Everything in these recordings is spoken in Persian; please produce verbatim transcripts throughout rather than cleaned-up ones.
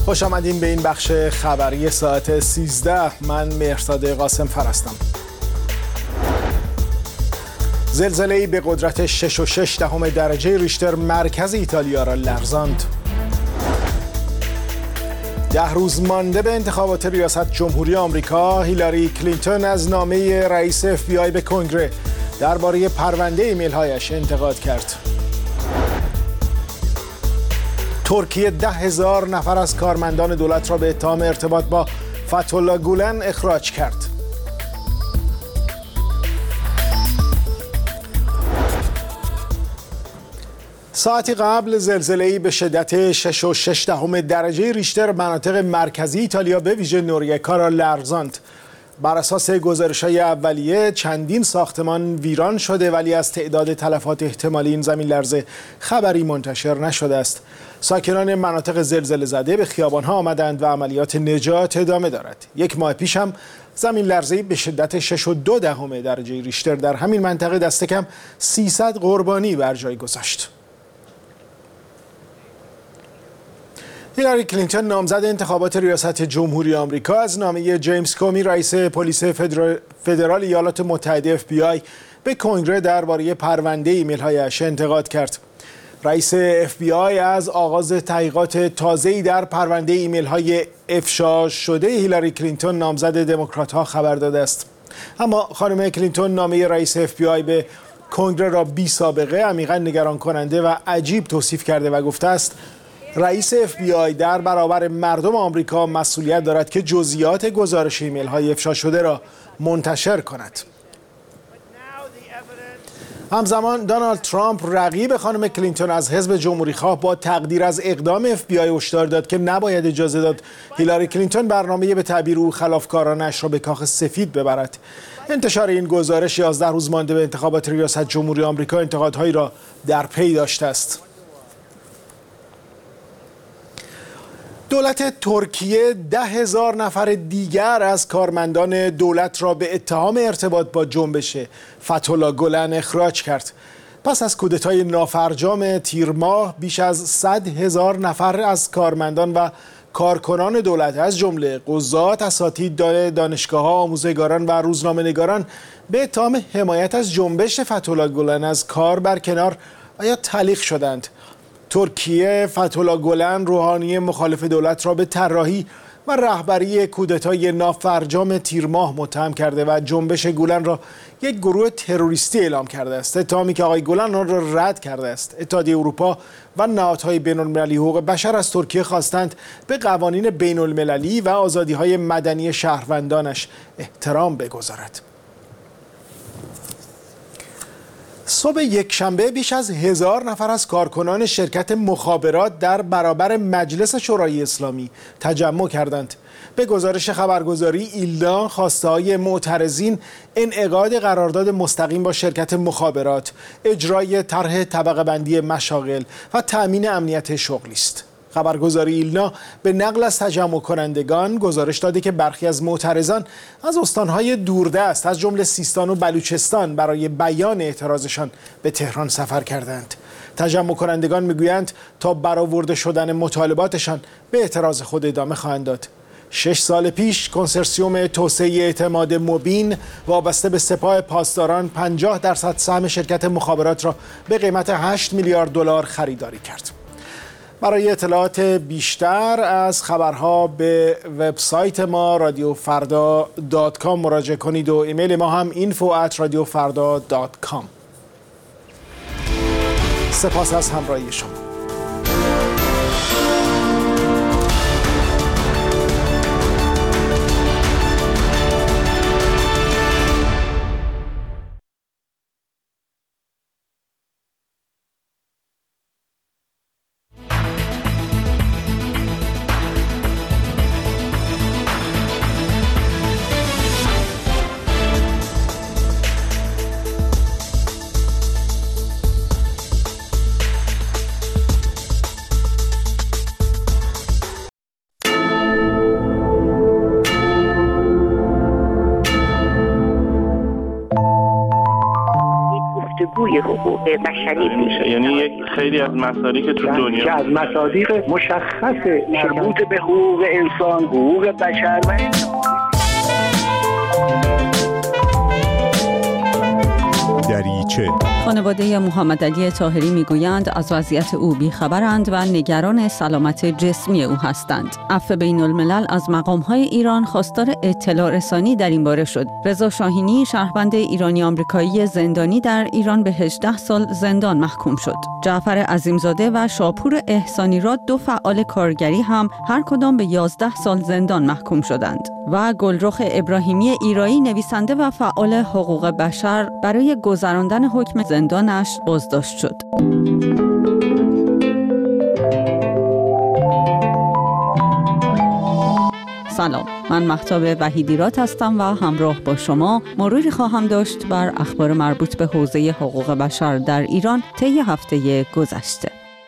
خوش آمدین به این بخش خبری ساعت سیزده. من مهرزاد قاسم فر هستم. زلزله‌ای به قدرت شش و شش دهم درجه ریشتر مرکز ایتالیا را لرزاند. ده روز مانده به انتخابات ریاست جمهوری آمریکا، هیلاری کلینتون از نامه رئیس اف بی آی به کنگره درباره پرونده ایمیل‌هایش انتقاد کرد. ترکیه ده هزار نفر از کارمندان دولت را به اتهام ارتباط با فتح‌الله گولن اخراج کرد. ساعتی قبل زلزله‌ای به شدت شش و شش دهم درجه ریشتر مناطق مرکزی ایتالیا به ویژه نوریکا را لرزاند. بر اساس گزارش‌های اولیه چندین ساختمان ویران شده، ولی از تعداد تلفات احتمالی این زمین لرزه خبری منتشر نشده است. ساکنان مناطق زلزله زده به خیابان‌ها آمدند و عملیات نجات ادامه دارد. یک ماه پیش هم زمین لرزه‌ای به شدت شش و دو دهم درجه ریشتر در همین منطقه دست کم سیصد قربانی بر جای گذاشت. هیلاری کلینتون نامزد انتخابات ریاست جمهوری آمریکا از نامه جیمز کومی رئیس پلیس فدرال ایالات متحده اف بی آی به کنگره درباره پرونده ایمیل‌هایش انتقاد کرد. رئیس اف بی آی از آغاز تحقیقات تازه‌ای در پرونده ایمیل‌های افشا شده هیلاری کلینتون نامزد دموکرات‌ها خبر داده است. اما خانم کلینتون نامه رئیس اف بی آی به کنگره را بی سابقه، عمیقاً نگران کننده و عجیب توصیف کرده و گفته است رئیس اف بی آی در برابر مردم آمریکا مسئولیت دارد که جزئیات گزارش ایمیل های افشا شده را منتشر کند. همزمان دونالد ترامپ رقیب خانم کلینتون از حزب جمهوری‌خواه با تقدیر از اقدام اف بی آی هشدار داد که نباید اجازه داد هیلاری کلینتون برنامه به تعبیر او خلافکارانش را به کاخ سفید ببرد. انتشار این گزارش یازده روز مانده به انتخابات ریاست جمهوری آمریکا انتقادهایی را در پی داشته است. دولت ترکیه ده هزار نفر دیگر از کارمندان دولت را به اتهام ارتباط با جنبش فتح‌الله گولن اخراج کرد. پس از کودتای نافرجام تیر ماه بیش از صد هزار نفر از کارمندان و کارکنان دولت از جمله قضات، اساتید دانشگاه‌ها، آموزگاران و روزنامه‌نگاران به اتهام حمایت از جنبش فتح‌الله گولن از کار برکنار و یا تعلیق شدند. ترکیه فتح‌الله گولن، روحانی مخالف دولت را به طراحی و رهبری کودتای نافرجام تیر ماه متهم کرده و جنبش گولن را یک گروه تروریستی اعلام کرده است. اتهامی که آقای گولن آن را رد کرده است. اتحادیه اروپا و نهادهای بین‌المللی حقوق بشر از ترکیه خواستند به قوانین بین‌المللی و آزادی‌های مدنی شهروندانش احترام بگذارد. صبح یکشنبه بیش از هزار نفر از کارکنان شرکت مخابرات در برابر مجلس شورای اسلامی تجمع کردند. به گزارش خبرگزاری ایلنا، خواسته‌های معترضین انعقاد قرارداد مستقیم با شرکت مخابرات، اجرای طرح طبقه بندی مشاغل و تأمین امنیت شغلی است. خبرگزاری ایلنا به نقل از تجمع کنندگان گزارش داده که برخی از معترضان از استانهای دوردست از جمله سیستان و بلوچستان برای بیان اعتراضشان به تهران سفر کردند. تجمع کنندگان میگویند تا برآورده شدن مطالباتشان به اعتراض خود ادامه خواهند داد. شش سال پیش کنسرسیوم توسعه اعتماد مبین وابسته به سپاه پاسداران پنجاه درصد سهم شرکت مخابرات را به قیمت هشت میلیارد دلار خریداری کرد. برای اطلاعات بیشتر از خبرها به وبسایت ما رادیو فردا دات کام مراجعه کنید و ایمیل ما هم اینفو ات رادیو فردا دات کام. سپاس از همراهی شما. توی حقوق بشری میشه. یعنی یک خیلی از مصادیق که تو دنیا که از مصادیق مشخص مربوط به حقوق انسان، حقوق بشر و دریچه. خانواده محمد علی طاهری میگویند از وضعیت او بیخبرند و نگران سلامت جسمی او هستند. عفو بین الملل از مقام‌های ایران خواستار اطلاع رسانی در این باره شد. رضا شاهینی شهروند ایرانی آمریکایی زندانی در ایران به هجده سال زندان محکوم شد. جعفر عظیمزاده و شاپور احسانی را دو فعال کارگری هم هر کدام به یازده سال زندان محکوم شدند. و گلرخ ابراهیمی ایرایی نویسنده و فعال حقوق بشر برای گذراندن حکم زندانش بازداشت شد. سلام، من مهتاب وحیدیرات هستم و همراه با شما مروری خواهم داشت بر اخبار مربوط به حوزه حقوق بشر در ایران طی هفته گذشته.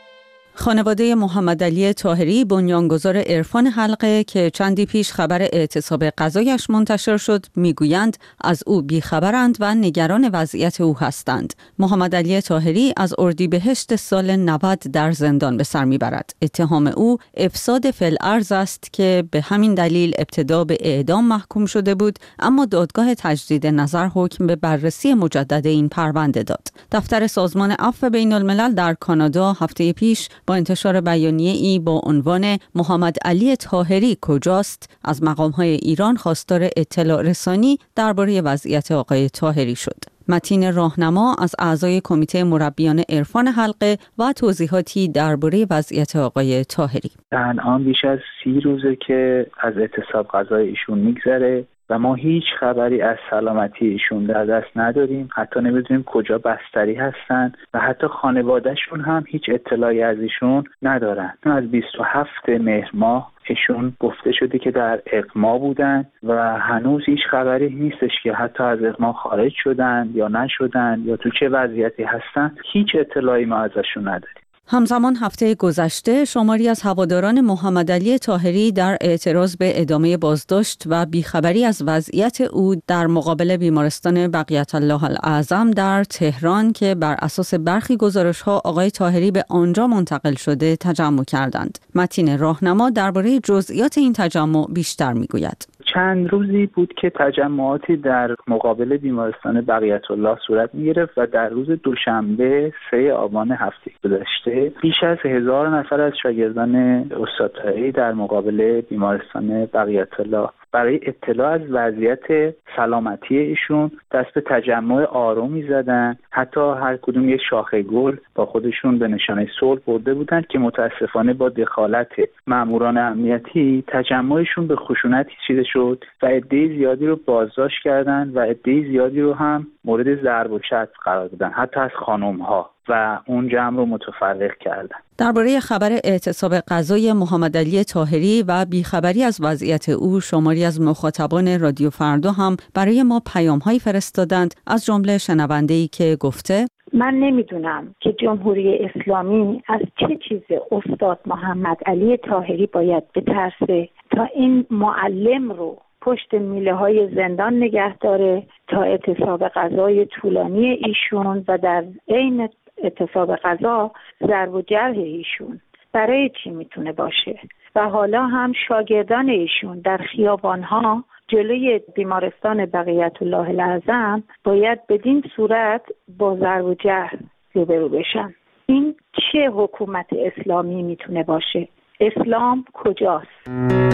خانواده محمد علی طاهری بنیانگذار عرفان حلقه که چندی پیش خبر اعتصاب غذایش منتشر شد میگویند از او بیخبرند و نگران وضعیت او هستند. محمد علی طاهری از اردیبهشت سال نود در زندان به سر میبرد. اتهام او افساد فی الارض است که به همین دلیل ابتدا به اعدام محکوم شده بود، اما دادگاه تجدید نظر حکم به بررسی مجدد این پرونده داد. دفتر سازمان عفو بین الملل در کانادا هفته پیش با انتشار بیانیه‌ای با عنوان محمد علی طاهری کجاست از مقام‌های ایران خواستار اطلاع رسانی درباره وضعیت آقای طاهری شد. متین راهنما از اعضای کمیته مربیان عرفان حلقه و توضیحاتی درباره وضعیت آقای طاهری. الان بیش از سی روزه که از اعتصاب غذای ایشون میگذره و ما هیچ خبری از سلامتی ایشون در دست نداریم. حتی نمیدونیم کجا بستری هستن و حتی خانوادهشون هم هیچ اطلاعی از ایشون ندارن. از بیست و هفتم مهر ماه ایشون گفته شده که در اغما بودن و هنوز هیچ خبری نیستش که حتی از اغما خارج شدن یا نشدن یا تو چه وضعیتی هستن. هیچ اطلاعی ما ازشون نداریم. همزمان هفته گذشته شماری از هواداران محمد علی طاهری در اعتراض به ادامه بازداشت و بیخبری از وضعیت او در مقابل بیمارستان بقیت الله الاعظم در تهران که بر اساس برخی گزارش‌ها آقای طاهری به آنجا منتقل شده تجمع کردند. متین راهنما درباره جزئیات این تجمع بیشتر می‌گوید. چند روزی بود که تجمعاتی در مقابل بیمارستان بقیت الله صورت می‌گرفت و در روز دوشنبه سوم آبان هفته گذشته بیش از هزار نفر از شاگردان استاد طاهری در مقابل بیمارستان بقیت الله برای اطلاع از وضعیت سلامتی ایشون دست به تجمع آرومی زدن. حتی هر کدوم یک شاخه گل با خودشون به نشانه صلح برده بودن که متاسفانه با دخالت ماموران امنیتی تجمعشون به خشونت کشیده شد و عده زیادی رو بازداشت کردن و عده زیادی رو هم مورد ضرب و شتم قرار دادن، حتی از خانم‌ها، و اون جمع رو متفرق کردن. درباره خبر اعتصاب غذای محمد علی طاهری و بیخبری از وضعیت او شماری از مخاطبان رادیو فردا هم برای ما پیام‌هایی فرستادند، از جمله شنونده‌ای که گفته: من نمیدونم که جمهوری اسلامی از چه چیز استاد محمد علی طاهری باید بترسه تا این معلم رو پشت میله های زندان نگه داره تا اعتصاب غذای طولانی ایشون و در عین اعتصاب غذا ضرب و جرح ایشون برای چی میتونه باشه. و حالا هم شاگردان ایشون در خیابانها جلوی بیمارستان بقیت الله الاعظم باید بدین صورت با ضرب و جرح روبرو بشن. این چه حکومت اسلامی میتونه باشه؟ اسلام کجاست؟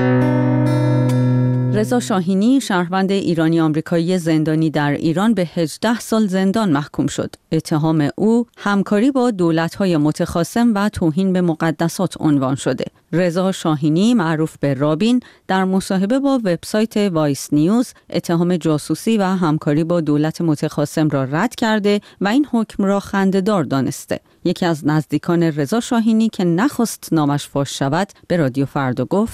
رضا شاهینی شهروند ایرانی آمریکایی زندانی در ایران به هجده سال زندان محکوم شد. اتهام او همکاری با دولت‌های متخاصم و توهین به مقدسات عنوان شده. رضا شاهینی معروف به رابین در مصاحبه با وبسایت وایس نیوز اتهام جاسوسی و همکاری با دولت متخاصم را رد کرده و این حکم را خنده‌دار دانسته. یکی از نزدیکان رضا شاهینی که نخواست نامش فاش شود به رادیو فردا گفت: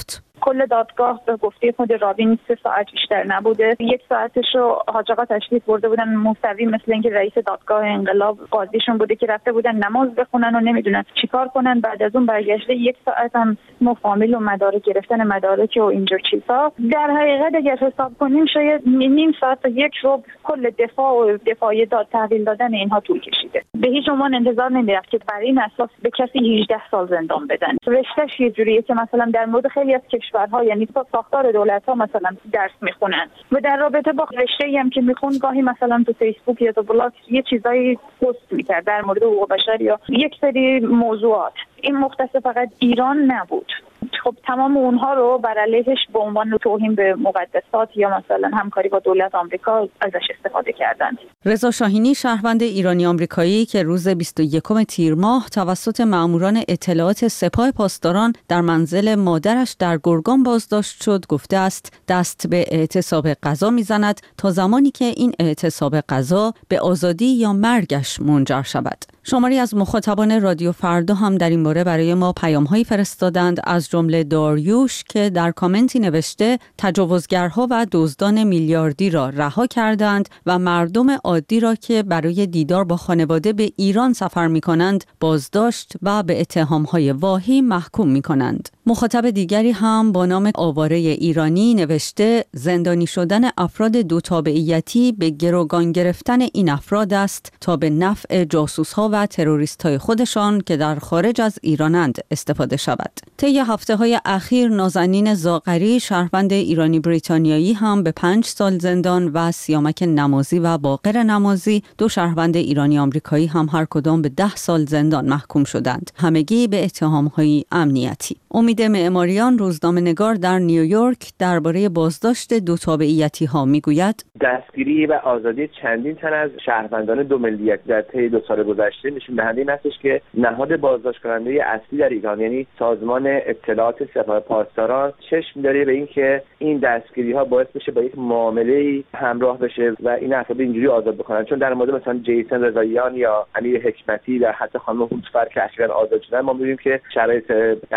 کل دادگاه به گفته خود رابین سه ساعت بیشتر نبوده. یک ساعتش رو حاج آقا تشریف برده بودن موسوی، مثل اینکه رئیس دادگاه انقلاب قاضیشون بوده که رفته بودن نماز بخونن و نمیدونن چیکار کنن. بعد از اون برگشته یک ساعت هم مفاهمه و مدارک گرفتن مدارک و اینجور چیزا. در حقیقت اگر حساب کنیم شاید نیم ساعت تا یک رو کل دفاع و دفاعی داد تحویل دادن اینها طول کشیده. به هیچ عنوان انتظار نمیرفت که برای این اساس به کسی هجده سال زندان بدن. رشتهش یه جوریه که مثلا در مورد خیلی از کشورها، یعنی تا ساختار دولت‌ها مثلا درس میخونن و در رابطه با رشته‌ای هم که میخون گاهی مثلا تو فیسبوک یا تو بلاگ یه چیزایی پست میکرد در مورد حقوق بشر یا یک سری موضوعات. این مختص فقط ایران نبود. خب تمام اونها رو بر علیهش به عنوان توهین به مقدسات یا مثلا همکاری با دولت آمریکا ازش استفاده کردند. رضا شاهینی، شهروند ایرانی آمریکایی که روز بیست و یکم تیر ماه توسط ماموران اطلاعات سپاه پاسداران در منزل مادرش در گرگان بازداشت شد، گفته است دست به اعتصاب قضا میزند تا زمانی که این اعتصاب قضا به آزادی یا مرگش منجر شود. شماری از مخاطبان رادیو فردا هم در این باره برای ما پیام‌هایی فرستادند، از جمله داریوش که در کامنتی نوشته تجاوزگرها و دزدان میلیاردی را رها کردند و مردم عادی را که برای دیدار با خانواده به ایران سفر می‌کنند بازداشت و به اتهام‌های واهی محکوم می‌کنند. مخاطب دیگری هم با نام آواره ایرانی نوشته زندانی شدن افراد دو تابعیتی به گروگان گرفتن این افراد است تا به نفع جاسوس‌ها و تروریست‌های خودشان که در خارج از ایرانند استفاده شود. طی هفته‌های اخیر نازنین زاغری، شهروند ایرانی بریتانیایی هم به پنج سال زندان و سیامک نمازی و باقر نمازی، دو شهروند ایرانی آمریکایی هم هر کدام به ده سال زندان محکوم شدند، همگی به اتهام‌های امنیتی. امید معماریان، روزنامه‌نگار در نیویورک، درباره بازداشت دو تابعیتی‌ها میگوید دستگیری و آزادی چندین تن از شهروندان دو ملیت در طی دو سال گذشته نشون دهنده این است که نهاد بازداشت کننده اصلی در ایران، یعنی سازمان اطلاعات سپاه پاسداران، چشم داره به اینکه این دستگیری‌ها باعث بشه با یک معامله همراه بشه و این افراد اینجوری آزاد بکنن. چون در مورد مثلا جیسن رضاییان یا امیر حکمتی و حتی خانم هوتفر که اخیراً آزاد شدن، ما می‌بینیم که شرایط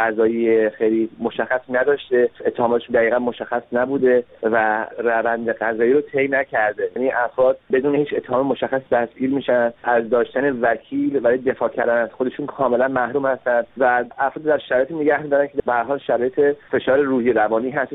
قضایی خیلی مشخص نداشته، اتهاماتشون دقیقاً مشخص نبوده و روند قضایی رو طی نکرده. یعنی افراد بدون هیچ اتهام مشخص دستگیر میشن، از داشتن وکیل برای دفاع کردن از خودشون کاملا محروم هستند و افراد در شرایطی نگه می‌دارن که به هر حال شرایط فشار روحی روانی هستش.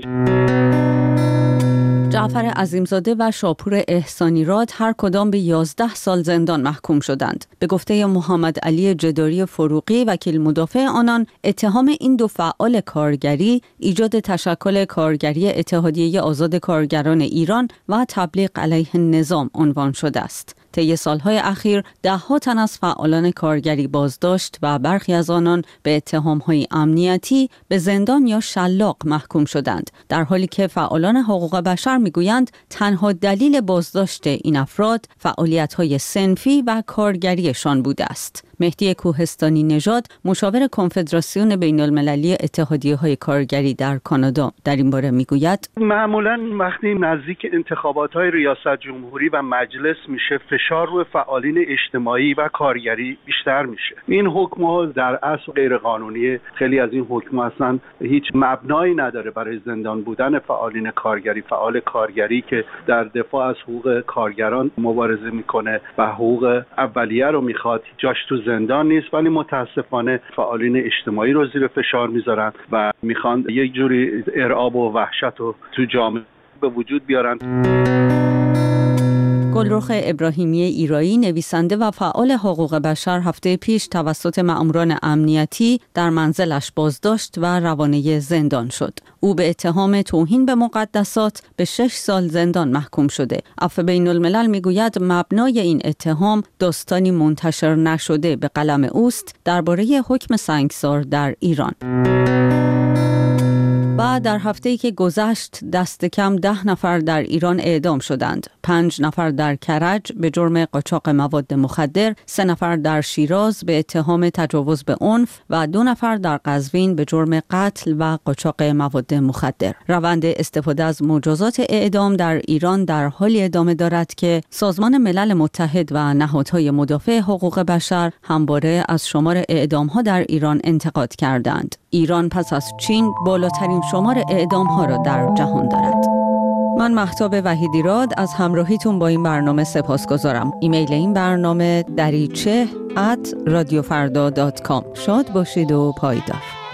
جعفر عظیمزاده و شاپور احسانیراد هر کدام به یازده سال زندان محکوم شدند. به گفته محمد علی جداری فروغی، وکیل مدافع آنان، اتهام این دو فعال کارگری ایجاد تشکل کارگری اتحادیه آزاد کارگران ایران و تبلیغ علیه نظام عنوان شده است. طی سالهای اخیر ده‌ها تن از فعالان کارگری بازداشت و برخی از آنان به اتهام‌های امنیتی به زندان یا شلاق محکوم شدند، در حالی که فعالان حقوق بشر میگویند تنها دلیل بازداشت این افراد فعالیت‌های صنفی و کارگریشان بوده است. مهدی کوهستانی نژاد، مشاور کنفدراسیون بین‌المللی اتحادیه‌های کارگری در کانادا، در این باره میگوید معمولاً وقتی نزدیک انتخابات‌های ریاست جمهوری و مجلس میشه، فشار روی فعالین اجتماعی و کارگری بیشتر میشه. این حکم‌ها در اصل غیر قانونی. خیلی از این حکم‌ها اصلا هیچ مبنایی نداره برای زندان بودن فعالین کارگری. فعال کارگری که در دفاع از حقوق کارگران مبارزه میکنه و حقوق اولیه رو میخواد، جاش تو زندان نیست، ولی متاسفانه فعالین اجتماعی رو زیر فشار میذارن و میخوان یک جوری ارعاب و وحشت رو تو جامعه به وجود بیارن. گلرخ ابراهیمی ایرایی، نویسنده و فعال حقوق بشر، هفته پیش توسط مأموران امنیتی در منزلش بازداشت و روانه زندان شد. او به اتهام توهین به مقدسات به شش سال زندان محکوم شده. عفو بین الملل میگوید مبنای این اتهام داستانی منتشر نشده به قلم اوست درباره حکم سنگسار در ایران. و در هفته‌ای که گذشت دست کم ده نفر در ایران اعدام شدند. پنج نفر در کرج به جرم قاچاق مواد مخدر، سه نفر در شیراز به اتهام تجاوز به عنف و دو نفر در قزوین به جرم قتل و قاچاق مواد مخدر. روند استفاده از مجازات اعدام در ایران در حالی ادامه دارد که سازمان ملل متحد و نهادهای مدافع حقوق بشر همواره از شمار اعدام‌ها در ایران انتقاد کردند. ایران پس از چین بالاترین شمار اعدام ها را در جهان دارد. من مهتاب وحیدیراد از همراهیتون با این برنامه سپاسگزارم. ایمیل این برنامه دریچه ات رادیو فردا دات کام. شاد باشید و پایدار.